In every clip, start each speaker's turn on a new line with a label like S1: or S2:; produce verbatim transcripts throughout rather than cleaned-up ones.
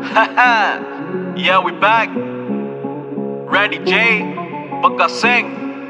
S1: Yeah, we back. Randy J, Baka Singh.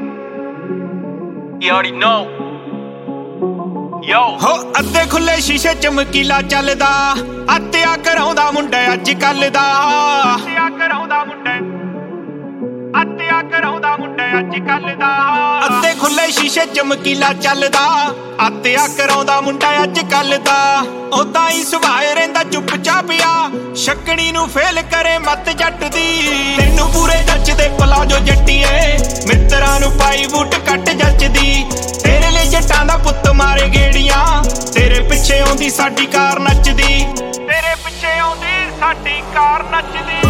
S1: You already know. Yo.
S2: ਹੋ ਅੱਧੇ ਖੁੱਲੇ ਸ਼ੀਸ਼ੇ ਚਮਕੀਲਾ ਚੱਲਦਾ, ਅੱਤਿਆ ਕਰਾਉਂਦਾ ਮੁੰਡਾ ਅੱਜ ਕੱਲ ਦਾ। ਅੱਤਿਆ ਕਰਾਉਂਦਾ ਮੁੰਡਾ, ਅੱਤਿਆ ਕਰਾਉਂਦਾ ਮੁੰਡਾ ਅੱਜ ਕੱਲ ਦਾ। ਅੱਧੇ ਖੁੱਲੇ ਸ਼ੀਸ਼ੇ ਚਮਕੀਲਾ ਚੱਲਦਾ, ਅੱਤਿਆ ਕਰਾਉਂਦਾ ਮੁੰਡਾ ਅੱਜ ਕੱਲ ਦਾ। ਉਦਾਂ ਹੀ ਸੁਭਾਅ ਰਹਿੰਦਾ ਚੁੱਪ ਚਾਪਿਆ, ਛੱਕਣੀ ਨੂੰ ਫੇਲ ਕਰੇ ਮੱਤ ਜੱਟ ਦੀ। ਤੈਨੂੰ ਪੂਰੇ ਜੱਜਦੇ ਪਲਾਜੋ ਜੱਟੀਏ, ਮਿੱਤਰਾਂ ਨੂੰ ਪਾਈ ਬੂਟ ਕੱਟ ਜੱਜਦੀ। ਤੇਰੇ ਲਈ ਜੱਟਾਂ ਦਾ ਪੁੱਤ ਮਾਰੇ ਗੇੜੀਆਂ, ਤੇਰੇ ਪਿੱਛੇ ਆਉਂਦੀ ਸਾਡੀ ਕਾਰ ਨੱਚਦੀ। ਤੇਰੇ ਪਿੱਛੇ ਆਉਂਦੀ ਸਾਡੀ ਕਾਰ ਨੱਚਦੀ।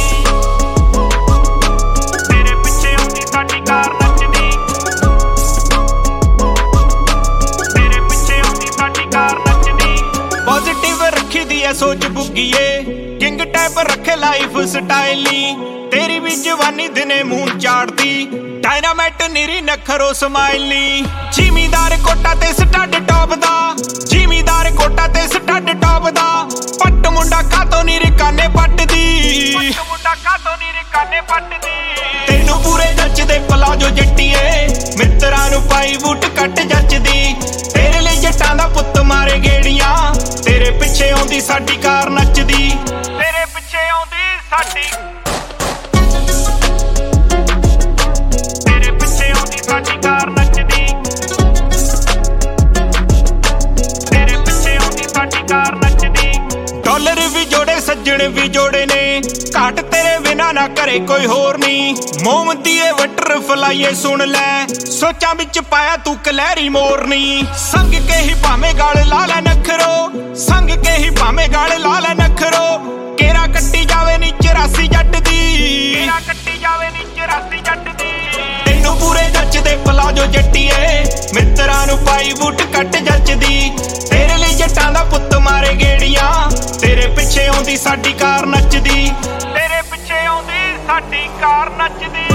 S2: ਤੇਰੇ ਪਿੱਛੇ ਆਉਂਦੀ ਸਾਡੀ ਕਾਰ ਨੱਚਦੀ। ਤੇਰੇ ਪਿੱਛੇ ਆਉਂਦੀ ਸਾਡੀ ਕਾਰ ਨੱਚਦੀ। ਪੋਜ਼ਿਟਿਵ ਰੱਖੀ ਦੀ ਐ ਸੋਚ ਬੁੱਗੀਏ, ਕਿੰਗ ਟਾਈਪ ਰੱਖੇ ਲਾਈਫ ਸਟਾਈਲ ਨੀ। ਤੇਰੀ ਵੀ ਜਵਾਨੀ ਦਿਨੇ ਮੂੰਹ ਚਾੜਦੀ, ਡਾਇਨਾਮਾਈਟ ਨੀਰੀ ਨਖਰੋ ਸਮਾਈਲ ਨੀ। ਜ਼ਿਮੀਦਾਰ ਕੋਟਾ ਤੇ ਸਟੱਡ ਟੌਪ ਦਾ, ਜ਼ਿਮੀਦਾਰ ਕੋਟਾ ਤੇ ਸਟੱਡ ਟੌਪ ਦਾ। ਪੱਟ ਮੁੰਡਾ ਕਾਤੋਂ ਨੀ ਰਿਕਾਨੇ ਪੱਟਦੀ, ਪੱਟ ਮੁੰਡਾ ਕਾਤੋਂ ਨੀ ਰਿਕਾਨੇ ਪੱਟਦੀ। ਤੈਨੂੰ ਪੂਰੇ ਜੱਜਦੇ ਪਲਾਜੋ ਜੱਟੀਏ, ਮਿੱਤਰਾਂ ਨੂੰ ਪਾਈ ਬੂਟ ਕੱਟ ਜੱਜਦੀ। ਤੇਰੇ ਲਈ ਜੱਟਾਂ ਦਾ ਪੁੱਤ ਮਾਰੇ ਗੇੜੀਆਂ, ਤੇਰੇ ਪਿੱਛੇ ਆਉਂਦੀ ਸਾਡੀ ਕਾਰ ਨੱਚਦੀ। ਤੇਰੇ ਪਿੱਛੇ ਆਉਂਦੀ ਸਾਡੀ, ਸਾਡੀ ਕਾਰ ਨੱਚਦੀ। ਤੇਰੇ ਪਿੱਛੇ ਆਉਂਦੀ ਸਾਡੀ ਕਾਰ ਨੱਚਦੀ। ਡਾਲਰ ਵੀ ਜੋੜੇ ਸੱਜਣ ਵੀ ਜੋੜੇ ਨੇ, ਘਾਟ ਤੇਰੇ ਬਿਨਾ ਨਾ ਕਰੇ ਕੋਈ ਹੋਰ ਨੀ। ਮੋਮਬੱਤੀ ਏ ਬਟਰਫਲਾਈਏ ਸੁਣ ਲੈ, ਸੋਚਾਂ ਵਿੱਚ ਪਾਇਆ ਤੂੰ ਕਲੈਰੀ ਮੋਰਨੀ। ਸੰਗ ਕੇ ਹੀ ਭਾਵੇਂ ਗਾਲ ਲਾ ਲੈ ਨਖਰੋ, ਸੰਗ ਕੇ ਹੀ ਭਾਵੇਂ ਗਾਲ ਲਾ ਲੈ ਨਖਰੋ। ਕੇਰਾ ਕੱਟੀ ਜਾਵੇ ਨੀ ਚੁਰਾਸੀ ਜੱਟ ਦੀ, ਕੇਰਾ ਕੱਟੀ ਜਾਵੇ ਨੀ ਚੁਰਾਸੀ ਜੱਟ ਦੀ। ਤੈਨੂੰ ਪੂਰੇ ਜੱਜਦੇ ਪਲਾਜੋ ਜੱਟੀਏ, ਮਿੱਤਰਾਂ ਨੂੰ ਪਾਈ ਬੂਟ ਕੱਟ ਜੱਜਦੀ। ਤੇਰੇ ਲਈ ਜੱਟਾਂ ਦਾ ਪੁੱਤ ਮਾਰੇ ਗੇੜੀਆਂ, ਤੇਰੇ ਪਿੱਛੇ ਆਉਂਦੀ ਸਾਡੀ ਕਾਰ ਨੱਚਦੀ। ਤੇਰੇ ਪਿੱਛੇ ਆਉਂਦੀ ਸਾਡੀ ਕਾਰ ਨੱਚਦੀ।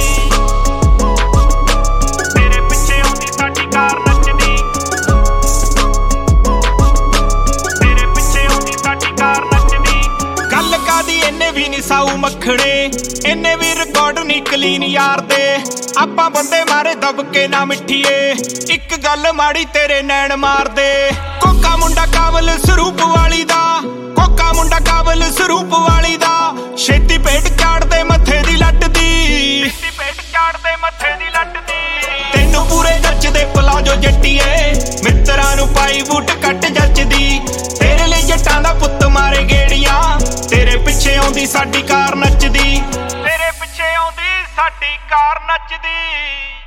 S2: ਤੇਰੇ ਪਿੱਛੇ ਆਉਂਦੀ ਸਾਡੀ ਕਾਰ ਨੱਚਦੀ। ਤੇਰੇ ਪਿੱਛੇ ਆਉਂਦੀ ਸਾਡੀ ਕਾਰ ਨੱਚਦੀ। ਗੱਲ ਕਾਦੀ ਇਹਨੇ ਵੀ ਨੀ ਸਾਊ ਮੱਖੜੇ, ਇਹਨੇ ਵੀ ਰਿਕਾਰਡ ਨੀ ਕਲੀਨ ਯਾਰ ਦੇ। ਆਪਾਂ ਬੰਦੇ ਮਾਰੇ ਦਬਕੇ ਨਾ ਮਿੱਠੀਏ, ਇੱਕ ਗੱਲ ਮਾੜੀ ਤੇਰੇ ਨੈਣ ਮਾਰਦੇ। ਕੋਕਾ ਮੁੰਡਾ ਕਾਬਲ ਸਰੂਪ ਵਾਲੀ ਦਾ, ਕੋਕਾ ਮੁੰਡਾ ਕਾਬਲ ਸਰੂਪ ਵਾਲੀ ਦਾ। ਛੇਤੀ ਪੇਟ ਚਾੜਦੇ ਮੱਥੇ ਦੀ ਲੱਟ ਦੀ, ਛੇਤੀ ਪੇਟ ਚਾੜਦੇ ਮੱਥੇ ਦੀ ਲੱਟ ਦੀ। ਤੈਨੂੰ ਪੂਰੇ ਜੱਜਦੇ ਪਲਾਜੋ ਜੱਟੀਏ, ਮਿੱਤਰਾਂ ਨੂੰ ਪਾਈ ਬੂਟ ਕੱਟ ਜੱਜਦੀ। ਤੇਰੇ ਲਈ ਜੱਟਾਂ ਦਾ ਪੁੱਤ ਮਾਰੇ ਗੇੜੀਆਂ, ਤੇਰੇ ਪਿੱਛੇ ਆਉਂਦੀ ਸਾਡੀ ਕਾਰ ਨੱਚਦੀ। ਤੇਰੇ ਪਿੱਛੇ ਆਉਂਦੀ ਸਾਡੀ ਕਾਰ ਨੱਚਦੀ।